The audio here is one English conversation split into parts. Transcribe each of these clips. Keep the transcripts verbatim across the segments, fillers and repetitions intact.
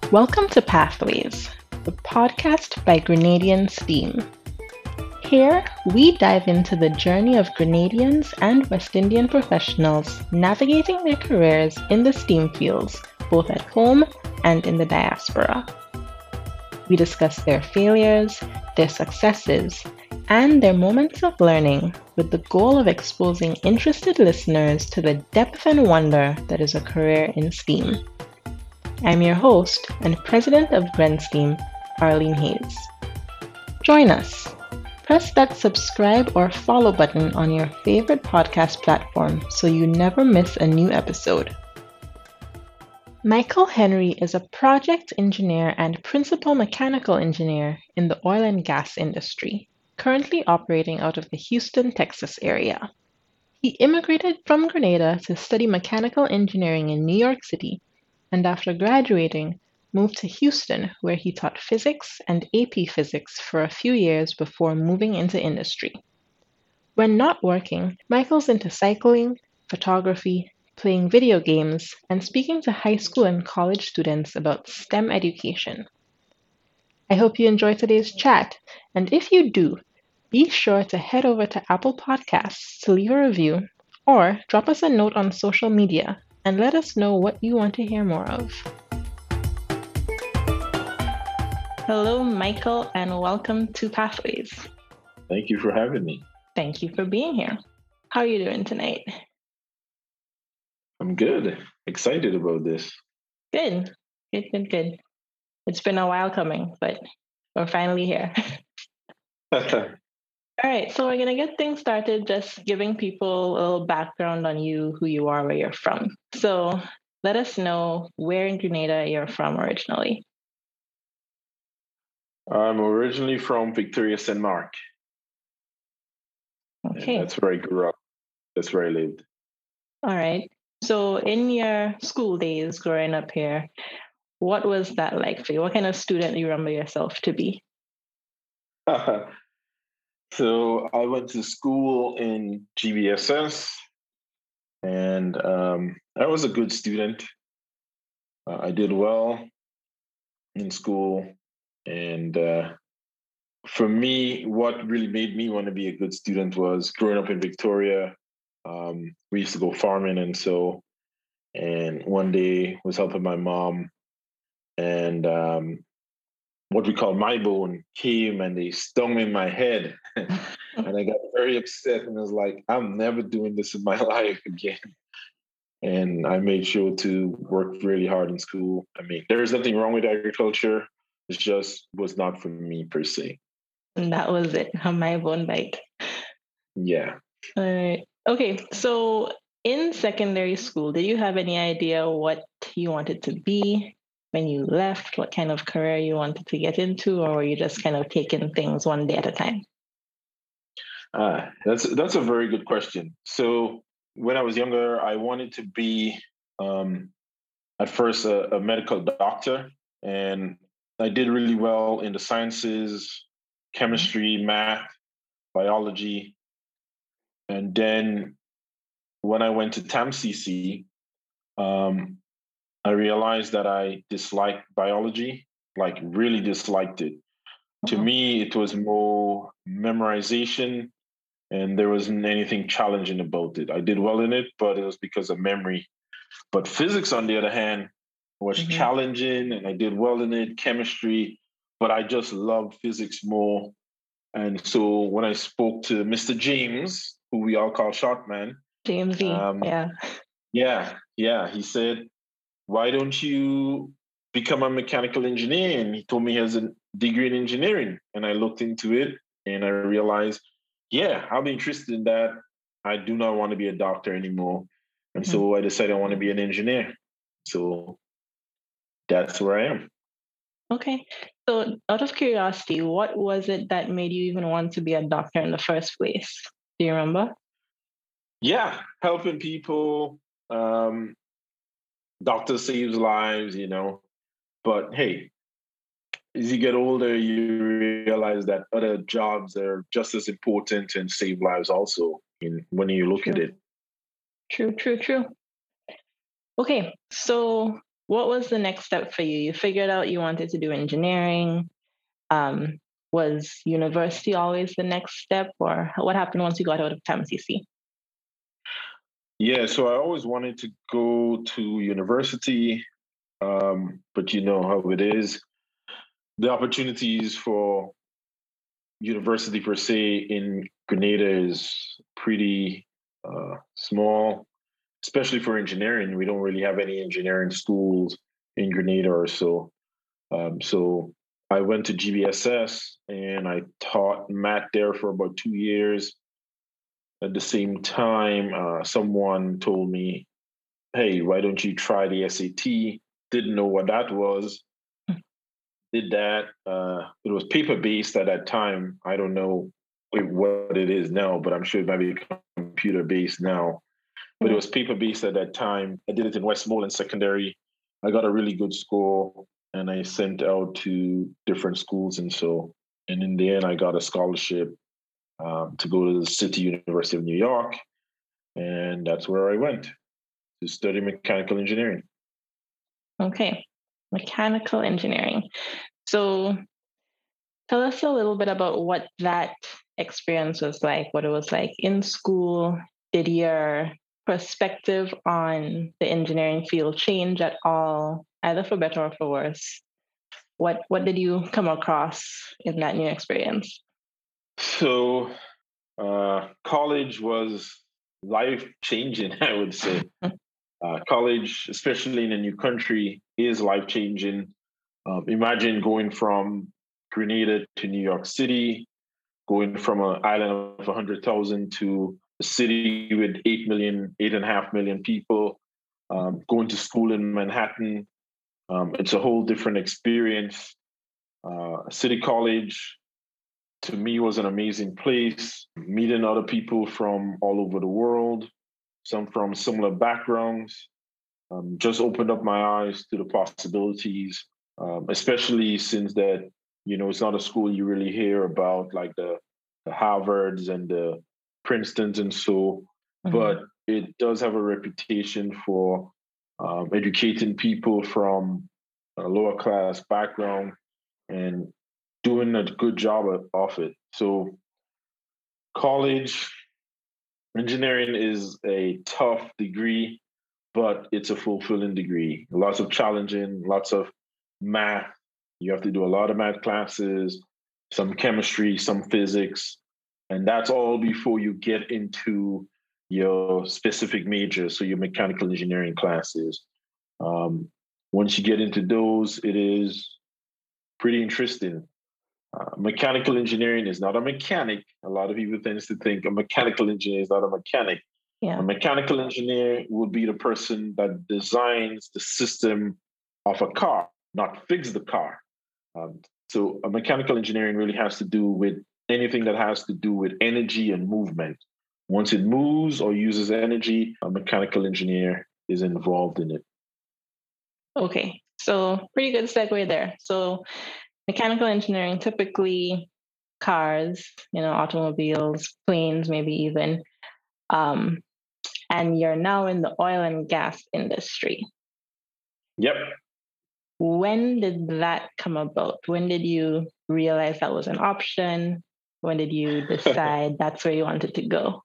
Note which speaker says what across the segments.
Speaker 1: Welcome to Pathways, the podcast by Grenadian STEAM. Here, we dive into the journey of Grenadians and West Indian professionals navigating their careers in the STEAM fields, both at home and in the diaspora. We discuss their failures, their successes, and their moments of learning with the goal of exposing interested listeners to the depth and wonder that is a career in STEAM. I'm your host and president of GrenSTEAM, Arlene Hayes. Join us. Press that subscribe or follow button on your favorite podcast platform so you never miss a new episode. Michael Henry is a project engineer and principal mechanical engineer in the oil and gas industry, currently operating out of the Houston, Texas area. He immigrated from Grenada to study mechanical engineering in New York City, and after graduating, moved to Houston, where he taught physics and A P physics for a few years before moving into industry. When not working, Michael's into cycling, photography, playing video games, and speaking to high school and college students about STEM education. I hope you enjoy today's chat, and if you do, be sure to head over to Apple Podcasts to leave a review or drop us a note on social media and let us know what you want to hear more of. Hello, Michael, and welcome to Pathways.
Speaker 2: Thank you for having me.
Speaker 1: Thank you for being here. How are you doing tonight?
Speaker 2: I'm good. Excited about this.
Speaker 1: Good. Good, good, good. It's been a while coming, but we're finally here. All right, so we're going to get things started just giving people a little background on you, who you are, where you're from. So let us know where in Grenada you're from originally.
Speaker 2: I'm originally from Victoria, Saint Mark.
Speaker 1: Okay.
Speaker 2: And that's where I grew up. That's where I lived.
Speaker 1: All right. So in your school days growing up here, what was that like for you? What kind of student do you remember yourself to be?
Speaker 2: So I went to school in G B S S, and um, I was a good student. Uh, I did well in school, and uh, for me, what really made me want to be a good student was growing up in Victoria. Um, we used to go farming, and so, and one day was helping my mom, and um, what we call my bone came and they stung me in my head. And I got very upset and was like, I'm never doing this in my life again. And I made sure to work really hard in school. I mean, there's nothing wrong with agriculture. It just was not for me per se.
Speaker 1: And that was it, my bone bite.
Speaker 2: Yeah.
Speaker 1: All right. Okay, so in secondary school, did you have any idea what you wanted to be when you left? What kind of career you wanted to get into, or were you just kind of taking things one day at a time?
Speaker 2: Uh, that's that's a very good question. So when I was younger, I wanted to be um, at first a, a medical doctor, and I did really well in the sciences, chemistry, math, biology. And then when I went to T A M C C, um, I realized that I disliked biology, like really disliked it. To
Speaker 1: Mhm.
Speaker 2: me, it was more memorization, and there wasn't anything challenging about it. I did well in it, but it was because of memory. But physics, on the other hand, was
Speaker 1: Mhm.
Speaker 2: challenging, and I did well in it, chemistry, but I just loved physics more. And so when I spoke to Mister James, who we all call Shortman,
Speaker 1: James E.
Speaker 2: um,
Speaker 1: Yeah.
Speaker 2: yeah, yeah, he said, why don't you become a mechanical engineer? And he told me he has a degree in engineering. And I looked into it and I realized, yeah, I'll be interested in that. I do not want to be a doctor anymore. And
Speaker 1: Mhm.
Speaker 2: so I decided I want to be an engineer. So that's where I am.
Speaker 1: Okay. So out of curiosity, what was it that made you even want to be a doctor in the first place? Do you remember?
Speaker 2: Yeah, helping people. Um, doctor saves lives, you know. But hey, as you get older, you realize that other jobs are just as important and save lives also in when you look
Speaker 1: True.
Speaker 2: at it.
Speaker 1: True, true, true. Okay, so what was the next step for you? You figured out you wanted to do engineering. Um, was university always the next step, or what happened once you got out of T A M C C?
Speaker 2: Yeah, so I always wanted to go to university, um, but you know how it is. The opportunities for university per se in Grenada is pretty uh, small, especially for engineering. We don't really have any engineering schools in Grenada or so. Um, so I went to G B S S and I taught math there for about two years. At the same time, uh, someone told me, hey, why don't you try the S A T? Didn't know what that was. Did that. Uh, it was paper based at that time. I don't know what it is now, but I'm sure it might be computer based now. But it
Speaker 1: Yeah.
Speaker 2: was paper based at that time. I did it in Westmoreland Secondary. I got a really good score and I sent out to different schools. And so, and in the end, I got a scholarship um, to go to the City University of New York. And that's where I went to study mechanical engineering.
Speaker 1: Okay, mechanical engineering. So tell us a little bit about what that experience was like, what it was like in school. Did your perspective on the engineering field change at all, either for better or for worse? What what did you come across in that new experience?
Speaker 2: So, uh, college was life changing, I would say. Uh, college, especially in a new country, is life changing. Um, imagine going from Grenada to New York City, going from an island of one hundred thousand to a city with eight million, eight and a half million people, um, going to school in Manhattan. Um, it's a whole different experience. Uh, City College, to me, was an amazing place, meeting other people from all over the world, some from similar backgrounds. Um, just opened up my eyes to the possibilities, um, especially since that, you know, it's not a school you really hear about like the, the Harvards and the Princetons and so,
Speaker 1: Mhm.
Speaker 2: but it does have a reputation for um, educating people from a lower class background and doing a good job of, of it. So college engineering is a tough degree, but it's a fulfilling degree. Lots of challenging, lots of math. You have to do a lot of math classes, some chemistry, some physics, and that's all before you get into your specific major, so your mechanical engineering classes. Um, Once you get into those, it is pretty interesting. Uh, mechanical engineering is not a mechanic. A lot of people tend to think a mechanical engineer is not a mechanic. A
Speaker 1: Yeah.
Speaker 2: mechanical engineer would be the person that designs the system of a car, not fix the car. Um, so, a mechanical engineering really has to do with anything that has to do with energy and movement. Once it moves or uses energy, a mechanical engineer is involved in it.
Speaker 1: Okay. So pretty good segue there. So mechanical engineering, typically cars, you know, automobiles, planes, maybe even. Um, and you're now in the oil and gas industry.
Speaker 2: Yep.
Speaker 1: When did that come about? When did you realize that was an option? When did you decide that's where you wanted to go?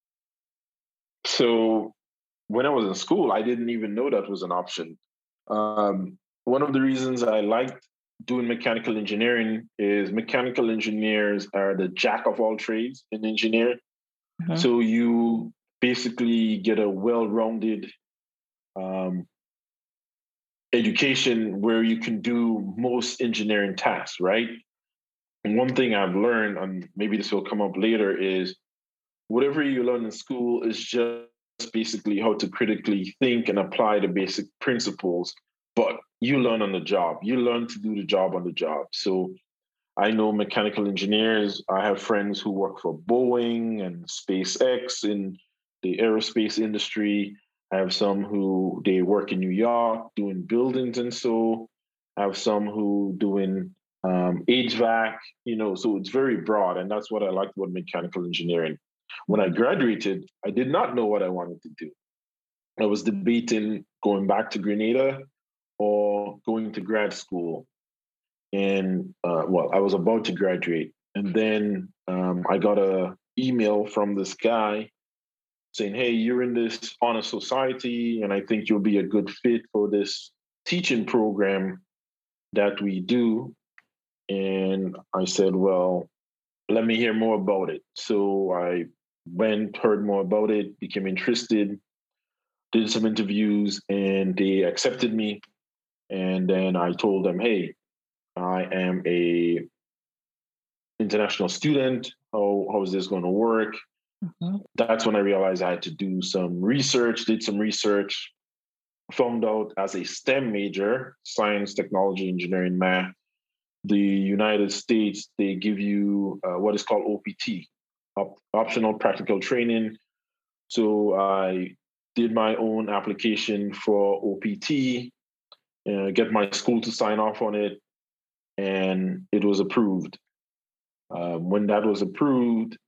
Speaker 2: So, when I was in school, I didn't even know that was an option. Um, One of the reasons I liked doing mechanical engineering is mechanical engineers are the jack of all trades in engineering.
Speaker 1: Mhm.
Speaker 2: So you basically get a well-rounded um, education where you can do most engineering tasks, right? And one thing I've learned, and maybe this will come up later, is whatever you learn in school is just basically how to critically think and apply the basic principles, but you learn on the job. You learn to do the job on the job. So I know mechanical engineers. I have friends who work for Boeing and SpaceX in the aerospace industry. I have some who they work in New York doing buildings and so. I have some who doing um, H V A C, you know, so it's very broad. And that's what I liked about mechanical engineering. When I graduated, I did not know what I wanted to do. I was debating going back to Grenada or going to grad school. And uh, well, I was about to graduate, and then um, I got a email from this guy saying, "Hey, you're in this honor society, and I think you'll be a good fit for this teaching program that we do." And I said, "Well, let me hear more about it." So I went, heard more about it, became interested, did some interviews, and they accepted me. And then I told them, "Hey, I am a international student. How how is this going to work?"
Speaker 1: Mhm.
Speaker 2: That's when I realized I had to do some research. Did some research, found out as a STEM major, science, technology, engineering, math, the United States, they give you uh, what is called O P T, op- optional practical training. So I did my own application for O P T, uh, get my school to sign off on it, and it was approved. Um, when that was approved,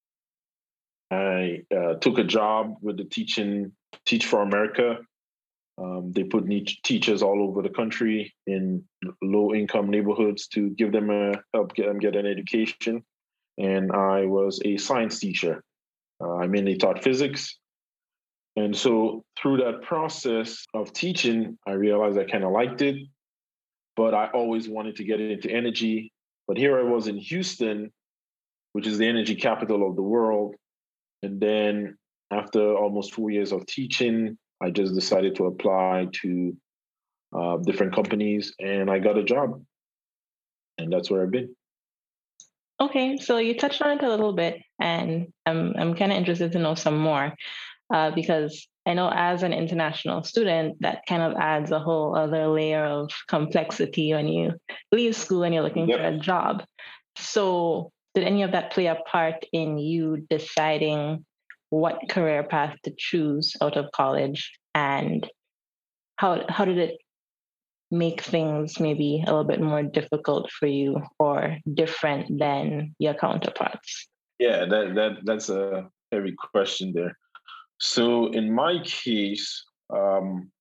Speaker 2: I uh, took a job with the teaching Teach for America. Um, they put niche teachers all over the country in low income neighborhoods to give them a help get them get an education. And I was a science teacher. Uh, I mainly taught physics. And so through that process of teaching, I realized I kind of liked it, but I always wanted to get into energy. But here I was in Houston, which is the energy capital of the world. And then after almost four years of teaching, I just decided to apply to uh, different companies and I got a job. And that's where I've been.
Speaker 1: Okay, so you touched on it a little bit, and I'm I'm kind of interested to know some more uh, because I know as an international student, that kind of adds a whole other layer of complexity when you leave school and you're looking for
Speaker 2: Yep.
Speaker 1: a job. So, did any of that play a part in you deciding what career path to choose out of college, and how how did it make things maybe a little bit more difficult for you or different than your counterparts?
Speaker 2: Yeah, that that that's a heavy question there. So in my case, um,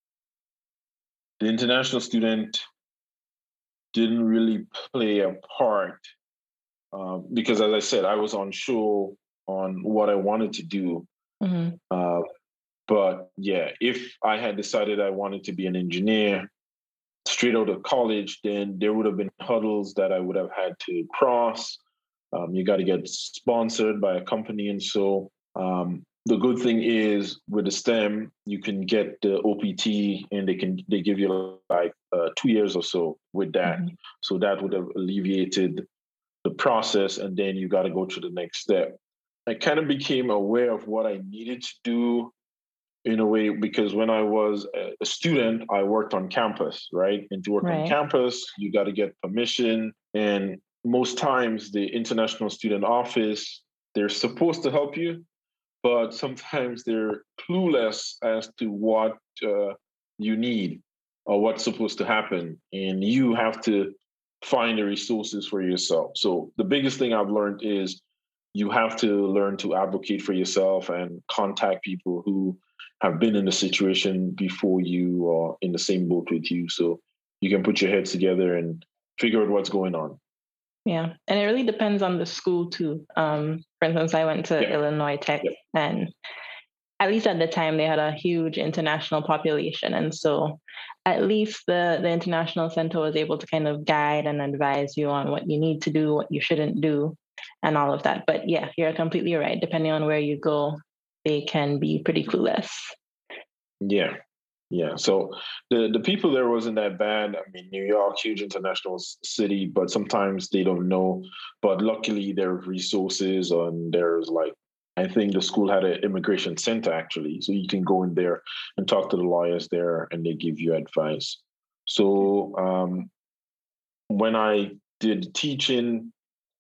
Speaker 2: the international student didn't really play a part uh, because, as I said, I was unsure on what I wanted to do.
Speaker 1: Hmm.
Speaker 2: Uh, but yeah, if I had decided I wanted to be an engineer straight out of college, then there would have been hurdles that I would have had to cross. Um, you got to get sponsored by a company, and so um, the good thing is with the STEM, you can get the O P T, and they can they give you like uh, two years or so with that.
Speaker 1: Hmm.
Speaker 2: So that would have alleviated the process, and then you got to go to the next step. I kind of became aware of what I needed to do in a way because when I was a student, I worked on campus, right? And to work on
Speaker 1: Right.
Speaker 2: campus, you got to get permission. And most times, the international student office, they're supposed to help you, but sometimes they're clueless as to what uh, you need or what's supposed to happen. And you have to find the resources for yourself. So the biggest thing I've learned is you have to learn to advocate for yourself and contact people who have been in the situation before you or in the same boat with you. So you can put your heads together and figure out what's going on.
Speaker 1: Yeah. And it really depends on the school too. Um, for instance, I went to
Speaker 2: Yeah.
Speaker 1: Illinois Tech,
Speaker 2: Yeah.
Speaker 1: and at least at the time they had a huge international population. And so at least the, the international center was able to kind of guide and advise you on what you need to do, what you shouldn't do, and all of that. But yeah, you're completely right. Depending on where you go, they can be pretty clueless.
Speaker 2: Yeah. Yeah. So the the people there wasn't that bad. I mean, New York, huge international s- city, but sometimes they don't know. But luckily, there are resources, and there's like I think the school had an immigration center actually, so you can go in there and talk to the lawyers there, and they give you advice. So um, when I did teaching,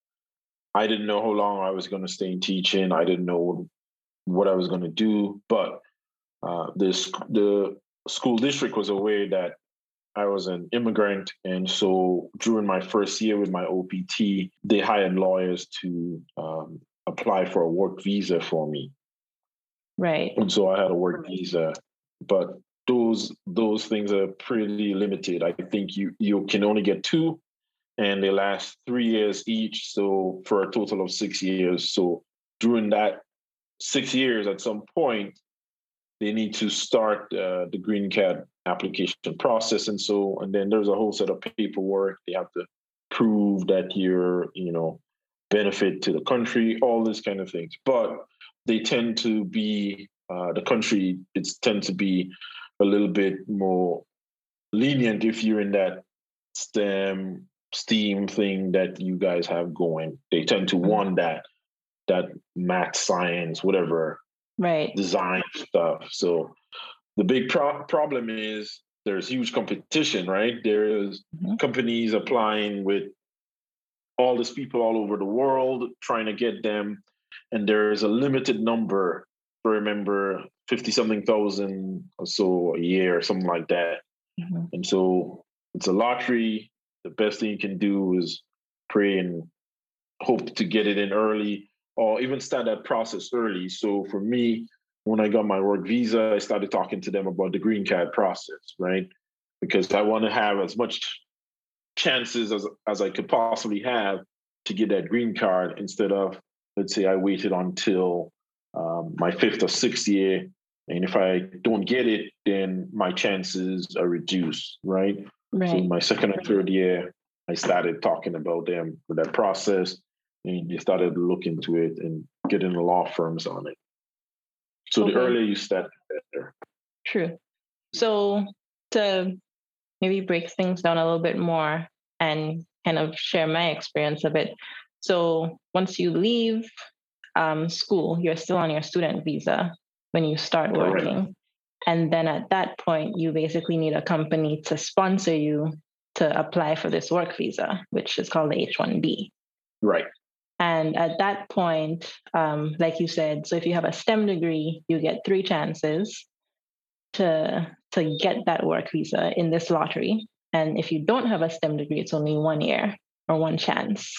Speaker 2: I didn't know how long I was going to stay in teaching. I didn't know what I was going to do, but uh, this the school district was aware that I was an immigrant. And so during my first year with my O P T, they hired lawyers to um, apply for a work visa for me.
Speaker 1: Right.
Speaker 2: And so I had a work visa. But those those things are pretty limited. I think you you can only get two, and they last three years each. So for a total of six years. So during that six years, at some point, they need to start uh, the green card application process, and so and then there's a whole set of paperwork. They have to prove that you're, you know, benefit to the country, all this kind of things. But they tend to be uh, the country. It's tend to be a little bit more lenient if you're in that STEM STEAM thing that you guys have going. They tend to want that that math, science, whatever,
Speaker 1: right,
Speaker 2: design stuff. So the big pro- problem is there's huge competition, right? There's
Speaker 1: mm-hmm.
Speaker 2: companies applying with all these people all over the world trying to get them, and there's a limited number. I remember fifty something thousand or so a year, or something like that.
Speaker 1: Mm-hmm.
Speaker 2: And so it's a lottery. The best thing you can do is pray and hope to get it in early, or even start that process early. So for me, when I got my work visa, I started talking to them about the green card process, right? Because I want to have as much chances as, as I could possibly have to get that green card, instead of, let's say, I waited until um, my fifth or sixth year. And if I don't get it, then my chances are reduced, right?
Speaker 1: Right.
Speaker 2: So my second and third year, I started talking about them with that process, and you started looking into it and getting the law firms on it. So
Speaker 1: okay.
Speaker 2: the earlier you start, the better.
Speaker 1: True. So to maybe break things down a little bit more and kind of share my experience a bit. So once you leave um, school, you're still on your student visa when you start working. Correct. And then at that point, you basically need a company to sponsor you to apply for this work visa, which is called the H one B.
Speaker 2: Right.
Speaker 1: And at that point, um, like you said, so if you have a STEM degree, you get three chances to, to get that work visa in this lottery. And if you don't have a STEM degree, it's only one year or one chance.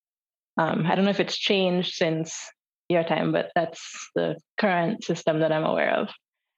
Speaker 1: Um, I don't know if it's changed since your time, but that's the current system that I'm aware of.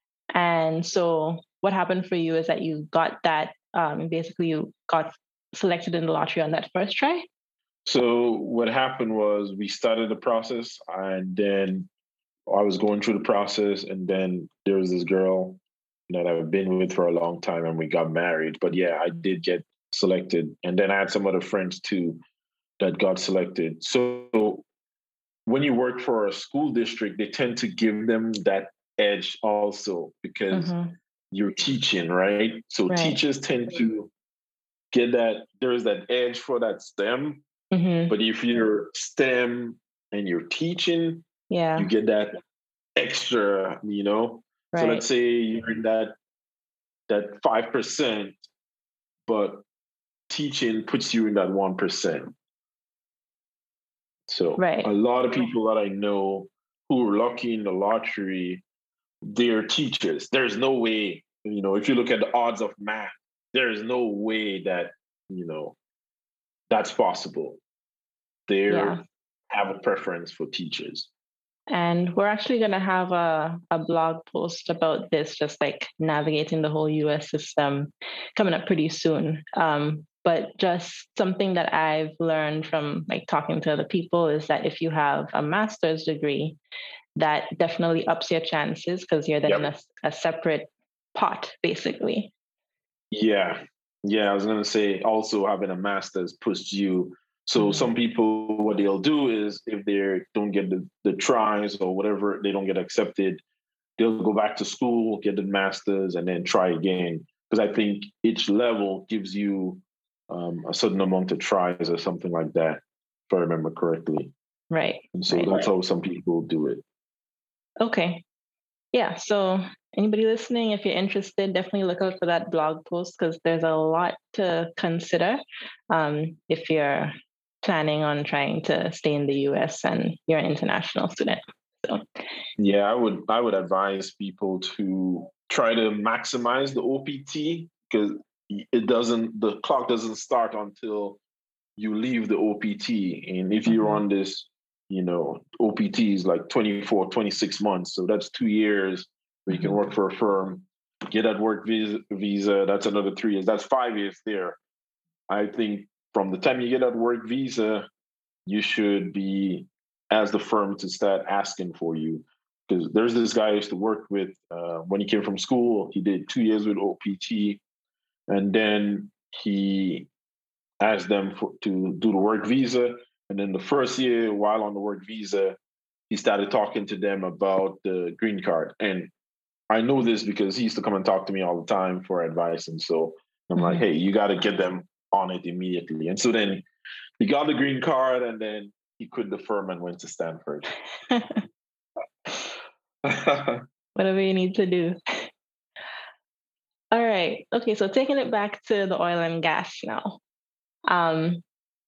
Speaker 1: And so what happened for you is that you got that, um, basically you got selected in the lottery on that first try?
Speaker 2: So what happened was we started the process, and then I was going through the process, and then there was this girl that I've been with for a long time, and we got married. But yeah, I did get selected. And then I had some other friends too that got selected. So when you work for a school district, they tend to give them that edge also, because mm-hmm. you're teaching, right? So right. teachers tend to get that, there's that edge for that STEM. Mm-hmm. But if you're STEM and you're teaching,
Speaker 1: yeah,
Speaker 2: you get that extra, you know? Right. So let's say you're in that that five percent, but teaching puts you in that one percent. So right. a lot of people that I know who are lucky in the lottery, they're teachers. There's no way, you know, if you look at the odds of math, there is no way that, you know, that's possible. They yeah. have a preference for teachers.
Speaker 1: And we're actually going to have a, a blog post about this, just like navigating the whole U S system, coming up pretty soon. Um, but just something that I've learned from like talking to other people is that if you have a master's degree, that definitely ups your chances, because you're then yep. in a, a separate pot, basically.
Speaker 2: Yeah. Yeah, I was going to say also having a master's pushes you. So mm-hmm. some people, what they'll do is if they don't get the, the tries or whatever, they don't get accepted, they'll go back to school, get the master's, and then try again. Because I think each level gives you um, a certain amount of tries or something like that, if I remember correctly.
Speaker 1: Right.
Speaker 2: And so
Speaker 1: right.
Speaker 2: that's how some people do it.
Speaker 1: Okay. Yeah. So anybody listening, if you're interested, definitely look out for that blog post, because there's a lot to consider um, if you're planning on trying to stay in the U S and you're an international student. So
Speaker 2: yeah, I would I would advise people to try to maximize the O P T, because it doesn't the clock doesn't start until you leave the O P T. And if you're mm-hmm. on this, you know, O P T is like twenty-four, twenty-six months. So that's two years where you can work for a firm. get that work visa, visa, that's another three years. That's five years there. I think from the time you get that work visa, you should be, as the firm, to start asking for you. Because there's this guy I used to work with uh, when he came from school. He did two years with O P T, and then he asked them for, to do the work visa. And then the first year, while on the work visa, he started talking to them about the green card. And I know this because he used to come and talk to me all the time for advice. And so I'm mm-hmm. like, hey, you got to get them on it immediately. And so then he got the green card, and then he quit the firm and went to Stanford.
Speaker 1: Whatever you need to do. All right. Okay. So taking it back to the oil and gas now. Um,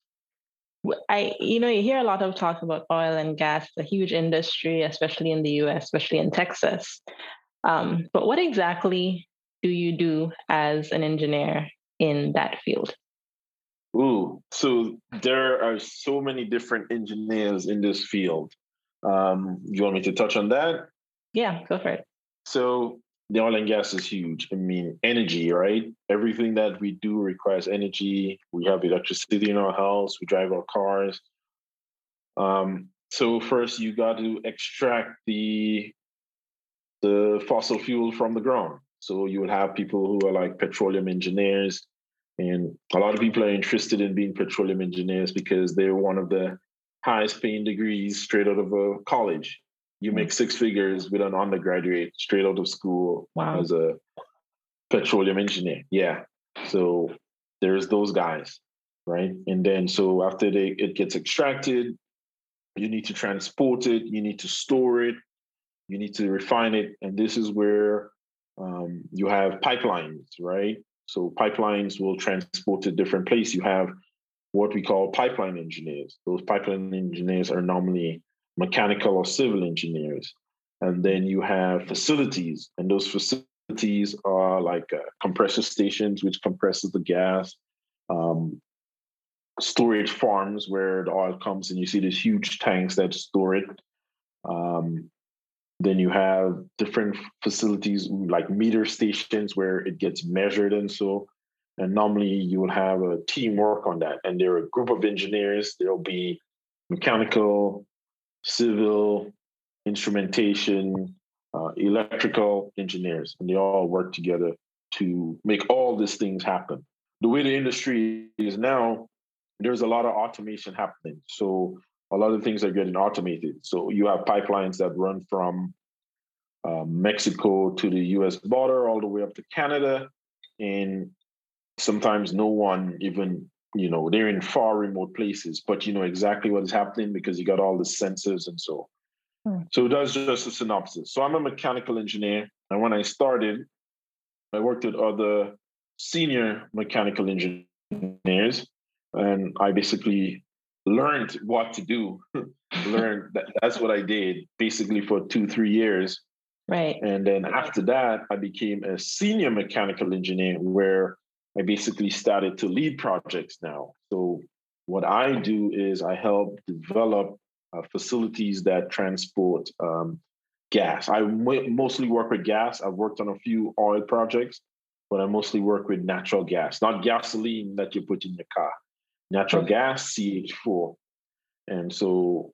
Speaker 1: I, you know, you hear a lot of talk about oil and gas, a huge industry, especially in the U S, especially in Texas. Um, but what exactly do you do as an engineer in that field?
Speaker 2: Ooh, so there are so many different engineers in this field. Um, you want me to touch on that?
Speaker 1: Yeah, go for it.
Speaker 2: So the oil and gas is huge. I mean, energy, right? Everything that we do requires energy. We have electricity in our house. We drive our cars. Um, so first, you got to extract the the fossil fuel from the ground. So you will have people who are like petroleum engineers, and a lot of people are interested in being petroleum engineers because they're one of the highest paying degrees straight out of a college. You make six figures with an undergraduate straight out of school wow. as a petroleum engineer. Yeah. So there's those guys, right? And then so after they, it gets extracted, you need to transport it, you need to store it, you need to refine it. And this is where um, you have pipelines, right? So pipelines will transport to different places. You have what we call pipeline engineers. Those pipeline engineers are normally mechanical or civil engineers. And then you have facilities, and those facilities are like uh, compressor stations, which compresses the gas, um, storage farms where the oil comes and you see these huge tanks that store it. Um, then you have different facilities like meter stations where it gets measured and so. And normally you will have a team work on that. And there are a group of engineers. There'll be mechanical, civil, instrumentation, uh, electrical engineers, and they all work together to make all these things happen. The way the industry is now, there's a lot of automation happening. So a lot of things are getting automated. So you have pipelines that run from uh, Mexico to the U S border all the way up to Canada. And sometimes no one even, you know, they're in far remote places, but you know exactly what is happening because you got all the sensors and so. Hmm. So that's just a synopsis. So I'm a mechanical engineer. And when I started, I worked with other senior mechanical engineers, and I basically learned what to do. learned that that's what I did basically for two, three years.
Speaker 1: Right.
Speaker 2: And then after that, I became a senior mechanical engineer where I basically started to lead projects now. So what I do is I help develop uh, facilities that transport um, gas. I m- mostly work with gas. I've worked on a few oil projects, but I mostly work with natural gas, not gasoline that you put in your car. Natural okay. gas, C H four. And so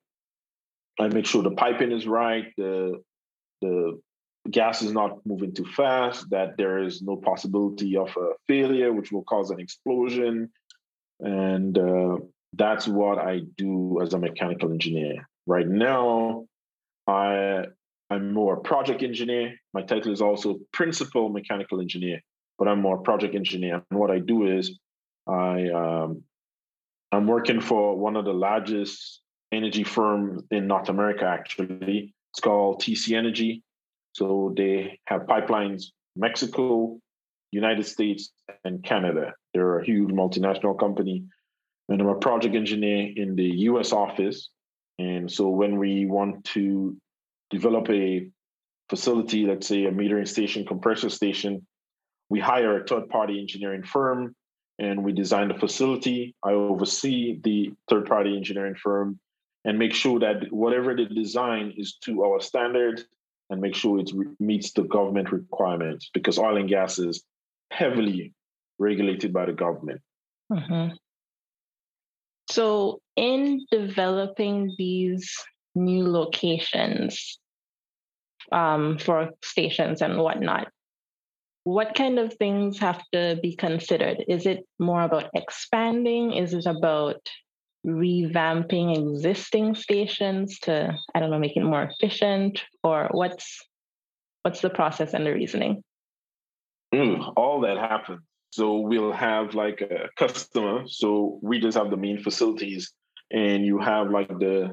Speaker 2: I make sure the piping is right, the the gas is not moving too fast, that there is no possibility of a failure, which will cause an explosion. And uh, that's what I do as a mechanical engineer. Right now, I, I'm more a project engineer. My title is also principal mechanical engineer, but I'm more project engineer. And what I do is I, um, I'm working for one of the largest energy firms in North America, actually. It's called T C Energy. So they have pipelines, Mexico, United States, and Canada. They're a huge multinational company. And I'm a project engineer in the U S office. And so when we want to develop a facility, let's say a metering station, compressor station, we hire a third-party engineering firm and we design the facility. I oversee the third-party engineering firm and make sure that whatever the design is to our standards, and make sure it re- meets the government requirements, because oil and gas is heavily regulated by the government.
Speaker 1: Mm-hmm. So, in developing these new locations um, for stations and whatnot, what kind of things have to be considered? Is it more about expanding? Is it about revamping existing stations to, I don't know, make it more efficient? Or what's what's the process and the reasoning?
Speaker 2: Mm, all that happens. So we'll have like a customer. So we just have the main facilities, and you have like the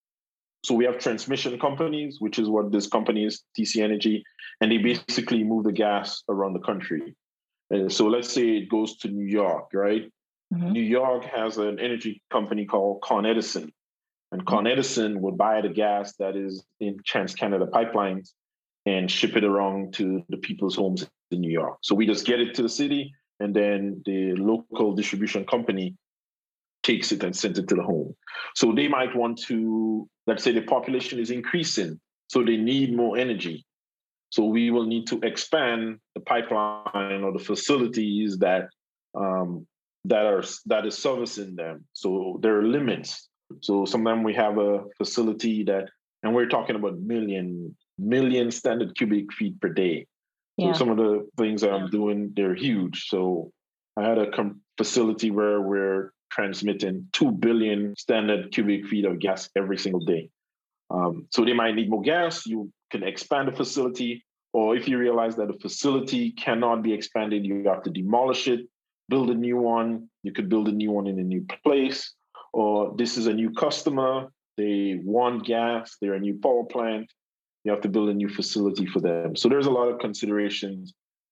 Speaker 2: so we have transmission companies, which is what this company is, T C Energy, and they basically move the gas around the country. And so let's say it goes to New York, right?
Speaker 1: Mm-hmm.
Speaker 2: New York has an energy company called Con Edison, and Con Edison would buy the gas that is in Trans Canada pipelines and ship it around to the people's homes in New York. So we just get it to the city, and then the local distribution company takes it and sends it to the home. So they might want to, let's say the population is increasing, so they need more energy. So we will need to expand the pipeline or the facilities that um, that are that is servicing them. So there are limits. So sometimes we have a facility that, and we're talking about million million standard cubic feet per day. So
Speaker 1: Yeah.
Speaker 2: some of the things that I'm doing, they're huge. So I had a com- facility where we're transmitting two billion standard cubic feet of gas every single day. Um, so they might need more gas. You can expand the facility, or if you realize that the facility cannot be expanded, you have to demolish it, build a new one. You could build a new one in a new place, or this is a new customer. They want gas. They're a new power plant. You have to build a new facility for them. So there's a lot of considerations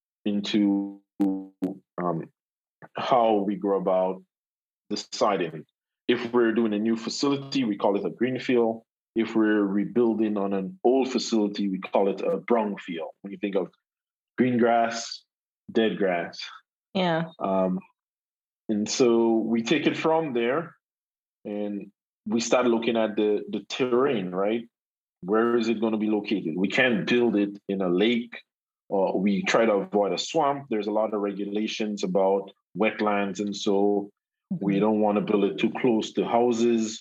Speaker 2: into um, how we go about deciding. If we're doing a new facility, we call it a greenfield. If we're rebuilding on an old facility, we call it a brownfield. When you think of green grass, dead grass.
Speaker 1: Yeah.
Speaker 2: Um, and so we take it from there, and we start looking at the, the terrain, right? Where is it going to be located? We can't build it in a lake, or we try to avoid a swamp. There's a lot of regulations about wetlands, and so we don't want to build it too close to houses.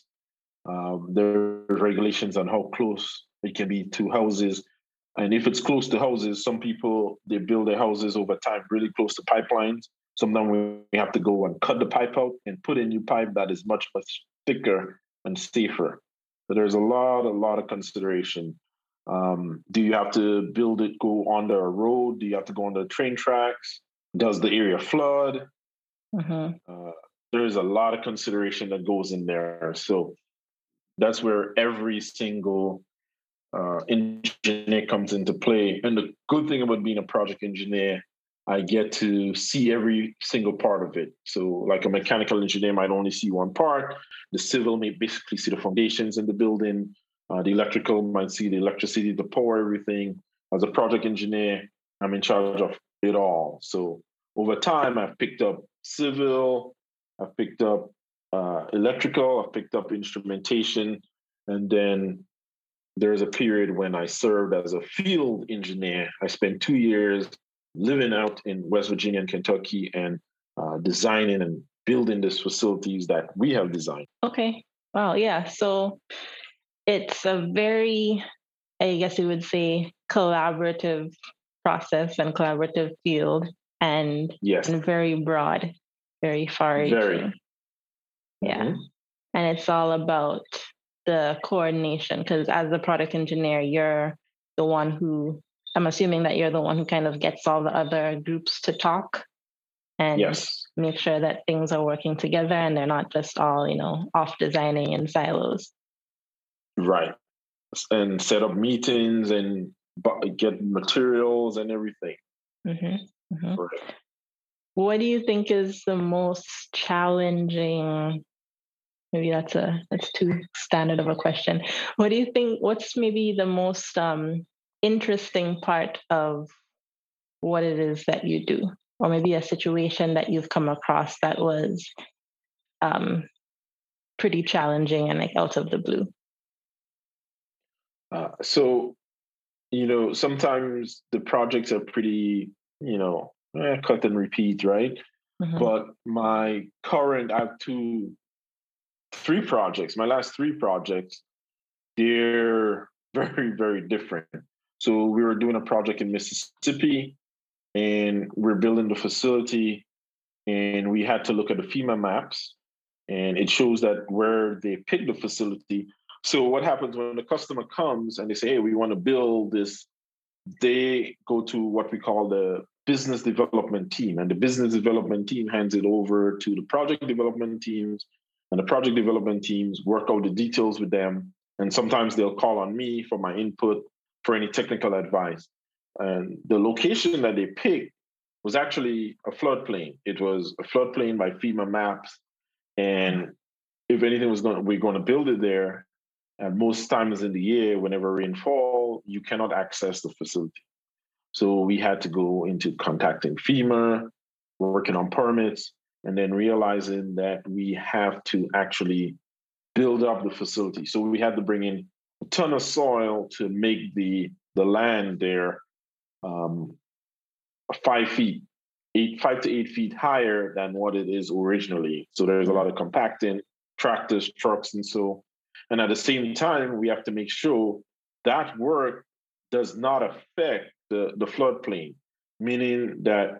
Speaker 2: Um, there are regulations on how close it can be to houses. And if it's close to houses, some people, they build their houses over time really close to pipelines. Sometimes we have to go and cut the pipe out and put a new pipe that is much, much thicker and safer. But there's a lot, a lot of consideration. Um, do you have to build it, go under a road? Do you have to go under train tracks? Does the area flood?
Speaker 1: Mm-hmm.
Speaker 2: Uh, there's a lot of consideration that goes in there. So that's where every single uh, engineer comes into play. And the good thing about being a project engineer, I get to see every single part of it. So, like a mechanical engineer might only see one part. The civil may basically see the foundations in the building. Uh, the electrical might see the electricity, the power, everything. As a project engineer, I'm in charge of it all. So, over time, I've picked up civil, I've picked up uh, electrical, I've picked up instrumentation, and then there's a period when I served as a field engineer. I spent two years living out in West Virginia and Kentucky and uh, designing and building these facilities that we have designed.
Speaker 1: Okay. Wow. Yeah. So it's a very, I guess you would say, collaborative process and collaborative field, and,
Speaker 2: yes,
Speaker 1: and very broad, very far reaching.
Speaker 2: Very.
Speaker 1: Yeah.
Speaker 2: Mm-hmm.
Speaker 1: And it's all about the coordination, because as a product engineer, you're the one who, I'm assuming that you're the one who kind of gets all the other groups to talk and
Speaker 2: yes.
Speaker 1: make sure that things are working together and they're not just all, you know, off designing in silos.
Speaker 2: Right. And set up meetings and get materials and everything.
Speaker 1: Mm-hmm. Mm-hmm.
Speaker 2: Right.
Speaker 1: What do you think is the most challenging? Maybe that's a that's too standard of a question. What do you think? What's maybe the most um, interesting part of what it is that you do, or maybe a situation that you've come across that was um, pretty challenging and like out of the blue?
Speaker 2: Uh, so you know, sometimes the projects are pretty, you know, eh, cut and repeat, right?
Speaker 1: Mm-hmm.
Speaker 2: But my current, I have two, three projects. My last three projects, they're very, very different. So we were doing a project in Mississippi, and we're building the facility, and we had to look at the FEMA maps, and it shows that where they picked the facility. So what happens when the customer comes and they say, "Hey, we want to build this," they go to what we call the business development team, and the business development team hands it over to the project development teams, and the project development teams work out the details with them, and sometimes they'll call on me for my input for any technical advice. And the location that they picked was actually a floodplain. It was a floodplain by FEMA maps, and if anything was going, we're going to build it there. And most times in the year, whenever rainfall, you cannot access the facility. So we had to go into contacting FEMA, working on permits, and then realizing that we have to actually build up the facility. So we had to bring in a ton of soil to make the the land there um, five feet, eight, five to eight feet higher than what it is originally. So there's a lot of compacting, tractors, trucks, and so. And at the same time, we have to make sure that work does not affect the, the floodplain, meaning that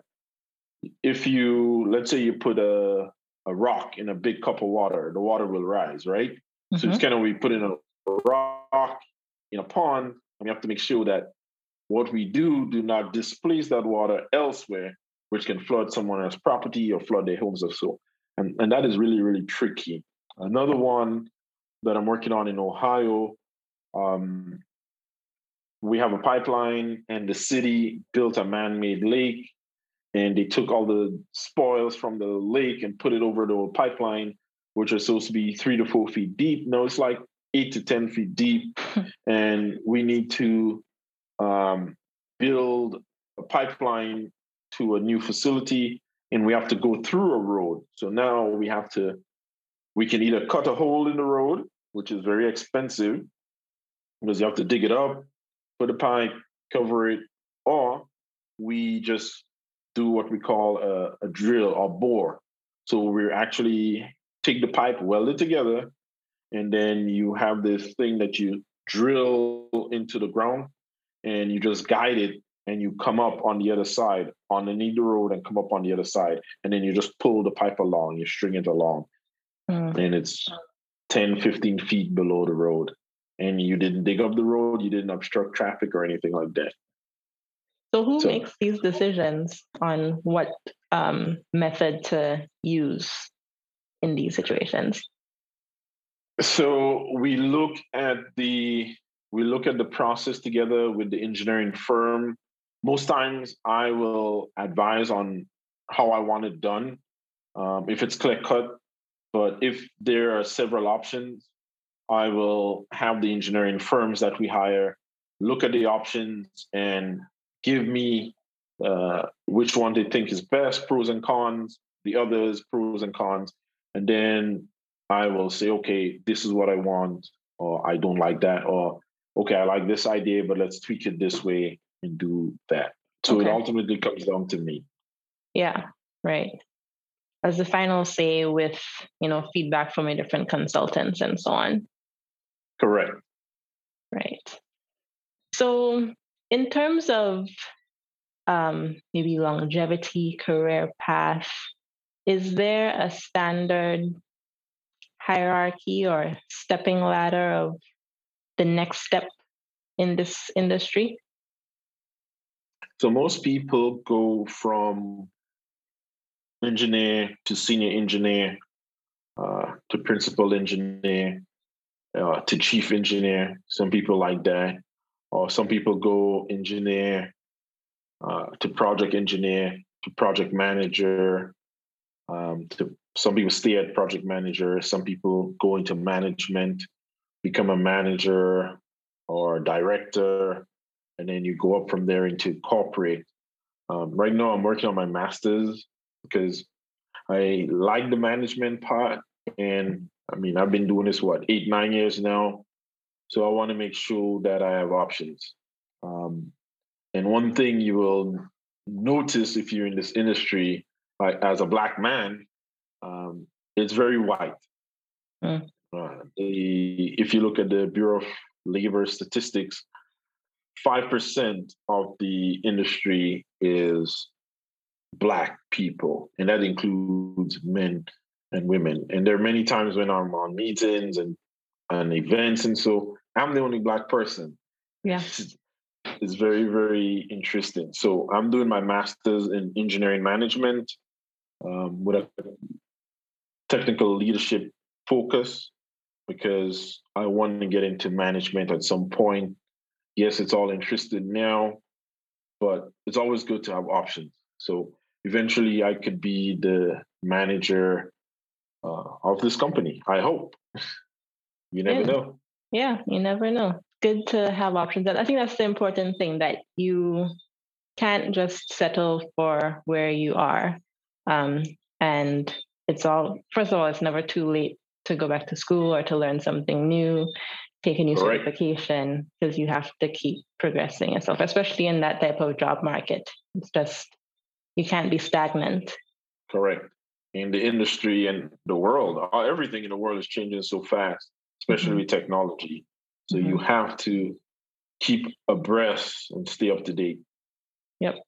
Speaker 2: if you, let's say you put a, a rock in a big cup of water, the water will rise, right? Mm-hmm. So it's kind of, we put in a rock in a pond, and we have to make sure that what we do do not displace that water elsewhere, which can flood someone else's property or flood their homes or so. And, and that is really, really tricky. Another one that I'm working on in Ohio, um, we have a pipeline, and the city built a man-made lake, and they took all the spoils from the lake and put it over the pipeline, which are supposed to be three to four feet deep. No, it's like eight to ten feet deep, and we need to um, build a pipeline to a new facility, and we have to go through a road. So now we have to, we can either cut a hole in the road, which is very expensive because you have to dig it up, put a pipe, cover it, or we just do what we call a, a drill or bore. So we actually take the pipe, weld it together, and then you have this thing that you drill into the ground, and you just guide it, and you come up on the other side, underneath the road, and come up on the other side. And then you just pull the pipe along, you string it along. Mm. And it's ten, fifteen feet below the road. And you didn't dig up the road, you didn't obstruct traffic or anything like that.
Speaker 1: So who so, makes these decisions on what um, method to use in these situations?
Speaker 2: So we look at the we look at the process together with the engineering firm. Most times I will advise on how I want it done, um, if it's clear cut. But if there are several options, I will have the engineering firms that we hire look at the options and give me uh, which one they think is best, pros and cons, the others, pros and cons. And then I will say, okay, this is what I want, or I don't like that, or okay, I like this idea, but let's tweak it this way and do that. So okay. It ultimately comes down to me.
Speaker 1: Yeah, right. As the final say with, you know, feedback from your different consultants and so on.
Speaker 2: Correct.
Speaker 1: Right. So in terms of um, maybe longevity, career path, is there a standard hierarchy or stepping ladder of the next step in this industry?
Speaker 2: So most people go from engineer to senior engineer uh, to principal engineer uh, to chief engineer. Some people like that. Or some people go engineer uh, to project engineer to project manager. Um, to some people stay at project manager. Some people go into management, become a manager or director, and then you go up from there into corporate. Um, right now, I'm working on my master's because I like the management part. And I mean, I've been doing this, what, eight, nine years now. So I want to make sure that I have options. Um, and one thing you will notice if you're in this industry, like as a black man, um, it's very white.
Speaker 1: Mm.
Speaker 2: Uh, the, if you look at the Bureau of Labor statistics, five percent of the industry is Black people, and that includes men and women. And there are many times when I'm on meetings and, and events, and so I'm the only Black person.
Speaker 1: Yeah.
Speaker 2: It's very, very interesting. So I'm doing my master's in engineering management um, with a technical leadership focus because I want to get into management at some point. Yes, it's all interested now, but it's always good to have options. So eventually I could be the manager uh, of this company. I hope. You never
Speaker 1: Yeah.
Speaker 2: know.
Speaker 1: Yeah, you never know. Good to have options. And I think that's the important thing, that you can't just settle for where you are. Um, and it's all, first of all, it's never too late to go back to school or to learn something new, take a new
Speaker 2: Correct.
Speaker 1: certification, because you have to keep progressing yourself, especially in that type of job market. It's just, you can't be stagnant.
Speaker 2: Correct. In the industry and the world, uh, everything in the world is changing so fast, especially
Speaker 1: Mhm.
Speaker 2: with technology. So
Speaker 1: Mhm.
Speaker 2: you have to keep abreast and stay up to date.
Speaker 1: Yep.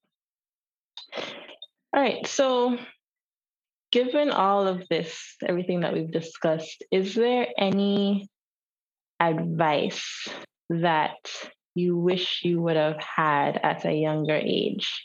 Speaker 1: All right. So, given all of this, everything that we've discussed, is there any advice that you wish you would have had at a younger age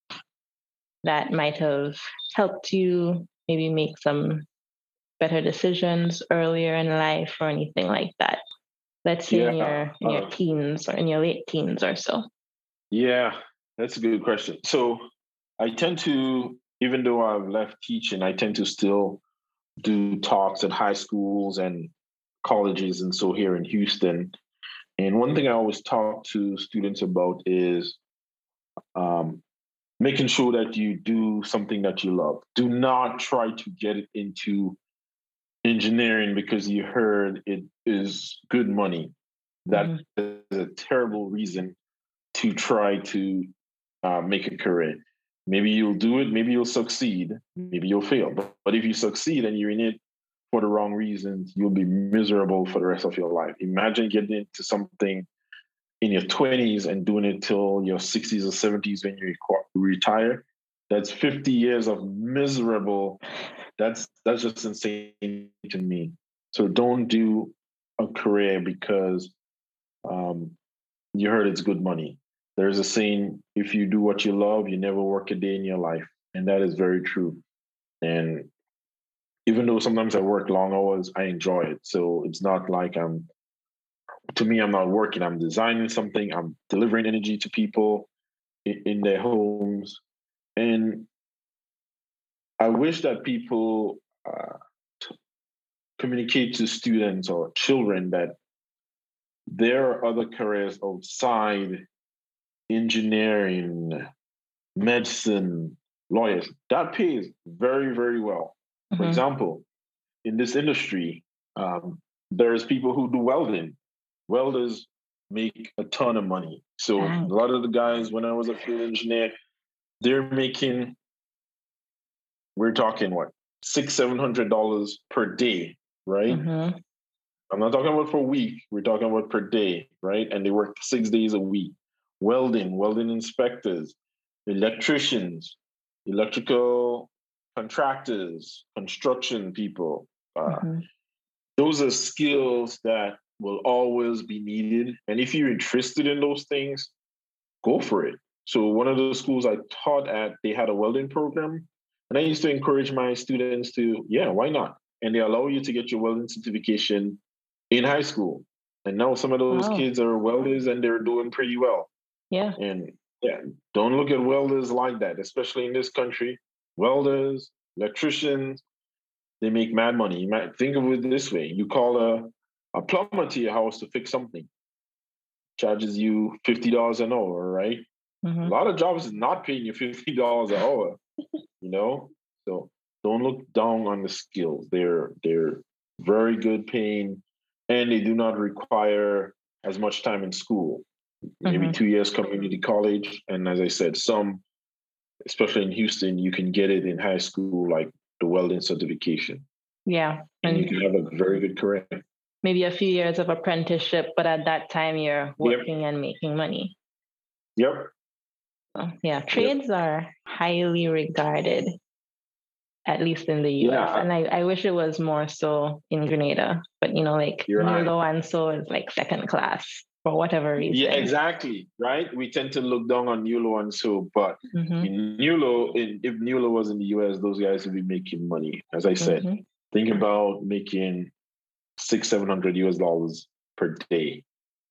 Speaker 1: that might have helped you maybe make some better decisions earlier in life or anything like that? Let's say in
Speaker 2: Yeah.
Speaker 1: your in your
Speaker 2: Uh,
Speaker 1: teens or in your late teens or so.
Speaker 2: yeah, that's a good question. So I tend to, even though I've left teaching, I tend to still do talks at high schools and colleges and so here in Houston. And one thing I always talk to students about is um, making sure that you do something that you love. Do not try to get it into engineering because you heard it is good money. That
Speaker 1: Mhm.
Speaker 2: is a terrible reason to try to uh, make a career. Maybe you'll do it, maybe you'll succeed, maybe you'll fail. But, but if you succeed and you're in it for the wrong reasons, you'll be miserable for the rest of your life. Imagine getting into something in your twenties and doing it till your sixties or seventies when you retire. That's fifty years of miserable. That's that's just insane to me. So don't do a career because um, you heard it's good money. There's a saying, if you do what you love, you never work a day in your life. And that is very true. And even though sometimes I work long hours, I enjoy it. So it's not like I'm, to me, I'm not working. I'm designing something, I'm delivering energy to people in, in their homes. And I wish that people uh, communicate to students or children that there are other careers outside engineering, medicine, lawyers. That pays very, very well. For
Speaker 1: Mhm.
Speaker 2: example, in this industry, um, there's people who do welding. Welders make a ton of money. So a
Speaker 1: Dang.
Speaker 2: lot of the guys, when I was a field engineer, they're making, we're talking what, six, seven hundred dollars per day, right?
Speaker 1: Mhm.
Speaker 2: I'm not talking about per week. We're talking about per day, right? And they work six days a week. Welding, welding inspectors, electricians, electrical contractors, construction people. Uh,
Speaker 1: Mhm.
Speaker 2: those are skills that will always be needed. And if you're interested in those things, go for it. So one of the schools I taught at, they had a welding program. And I used to encourage my students to, yeah, why not? And they allow you to get your welding certification in high school. And now some of those
Speaker 1: Wow.
Speaker 2: kids are welders and they're doing pretty well.
Speaker 1: Yeah.
Speaker 2: And yeah, don't look at welders like that, especially in this country. Welders, electricians, they make mad money. You might think of it this way. You call a, a plumber to your house to fix something, charges you fifty dollars an hour, right? A
Speaker 1: Mhm.
Speaker 2: lot of jobs is not paying you fifty dollars an hour, you know? So don't look down on the skills. They're they're very good paying and they do not require as much time in school. maybe
Speaker 1: Mhm.
Speaker 2: two years community college. And as I said, some, especially in Houston, you can get it in high school, like the welding certification,
Speaker 1: Yeah.
Speaker 2: and you
Speaker 1: And
Speaker 2: can have a very good career.
Speaker 1: maybe a few years of apprenticeship, but at that time you're
Speaker 2: Yep.
Speaker 1: working and making money.
Speaker 2: Yep.
Speaker 1: So, yeah,
Speaker 2: Yep.
Speaker 1: trades are highly regarded, at least in the U S.
Speaker 2: Yeah.
Speaker 1: And I, I wish it was more so in Grenada. But, you know, like
Speaker 2: You're right.
Speaker 1: Nulo and so is like second class for whatever reason.
Speaker 2: Yeah, exactly. Right. We tend to look down on Nulo and so, but
Speaker 1: Mhm.
Speaker 2: in Nulo, in, if Nulo was in the U S, those guys would be making money. As I said,
Speaker 1: Mhm.
Speaker 2: think about making six, seven hundred U S dollars per day,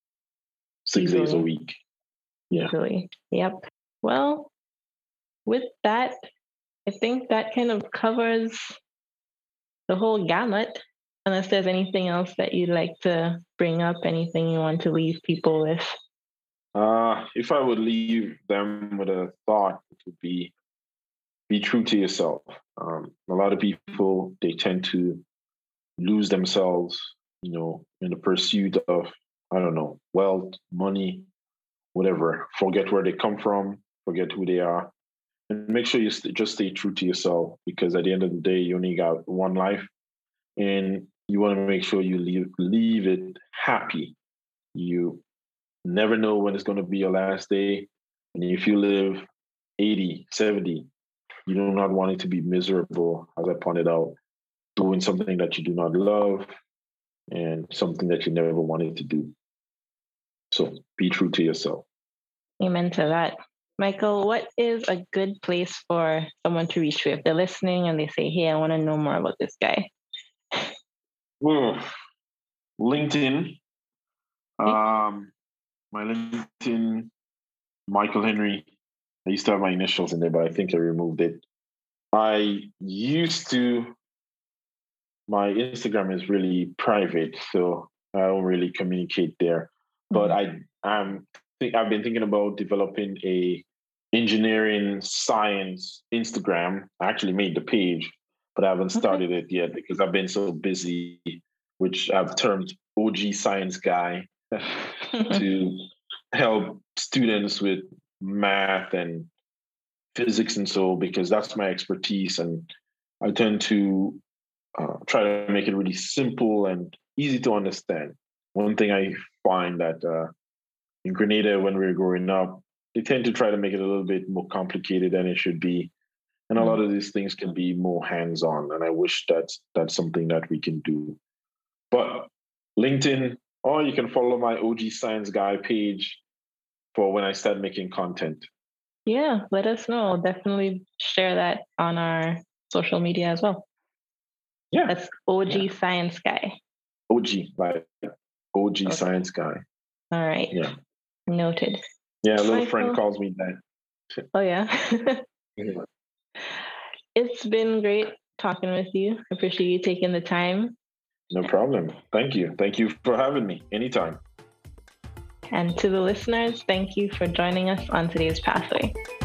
Speaker 2: six days a
Speaker 1: Easily.
Speaker 2: week. Yeah.
Speaker 1: Easily. Yep. Well, with that, I think that kind of covers the whole gamut. Unless there's anything else that you'd like to bring up, anything you want to leave people with.
Speaker 2: Uh, if I would leave them with a thought, it would be be true to yourself. Um, a lot of people, they tend to lose themselves, you know, in the pursuit of, I don't know, wealth, money, whatever. Forget where they come from, forget who they are, and make sure you st- just stay true to yourself, because at the end of the day, you only got one life, and you want to make sure you leave leave it happy. You never know when it's going to be your last day, and if you live eighty, seventy, you do not want it to be miserable, as I pointed out, doing something that you do not love and something that you never wanted to do. So be true to yourself.
Speaker 1: Amen to that. Michael, what is a good place for someone to reach you if they're listening and they say, hey, I want to know more about this guy?
Speaker 2: Well, LinkedIn. Um, my LinkedIn, Michael Henry. I used to have my initials in there, but I think I removed it. I used to, my Instagram is really private, so I don't really communicate there. But I, I'm, think I've been thinking about developing a engineering science Instagram. I actually made the page, but I haven't started it yet because I've been so busy, which I've termed O G Science Guy, to help students with math and physics and so, because that's my expertise, and I tend to uh, try to make it really simple and easy to understand. One thing I find that uh, in Grenada, when we were growing up, they tend to try to make it a little bit more complicated than it should be, and a lot of these things can be more hands-on. And I wish that's that's something that we can do. But LinkedIn, or you can follow my O G Science Guy page for when I start making content.
Speaker 1: Yeah, let us know. I'll definitely share that on our social media as well.
Speaker 2: Yeah.
Speaker 1: That's O G
Speaker 2: yeah.
Speaker 1: Science Guy.
Speaker 2: O G, like O G
Speaker 1: Okay.
Speaker 2: Science Guy.
Speaker 1: All right.
Speaker 2: Yeah.
Speaker 1: Noted.
Speaker 2: Yeah, a little
Speaker 1: Michael.
Speaker 2: friend calls me that.
Speaker 1: Oh, yeah.
Speaker 2: yeah.
Speaker 1: It's been great talking with you. I appreciate you taking the time.
Speaker 2: No problem. Thank you. Thank you for having me. Anytime.
Speaker 1: And to the listeners, thank you for joining us on today's Pathway.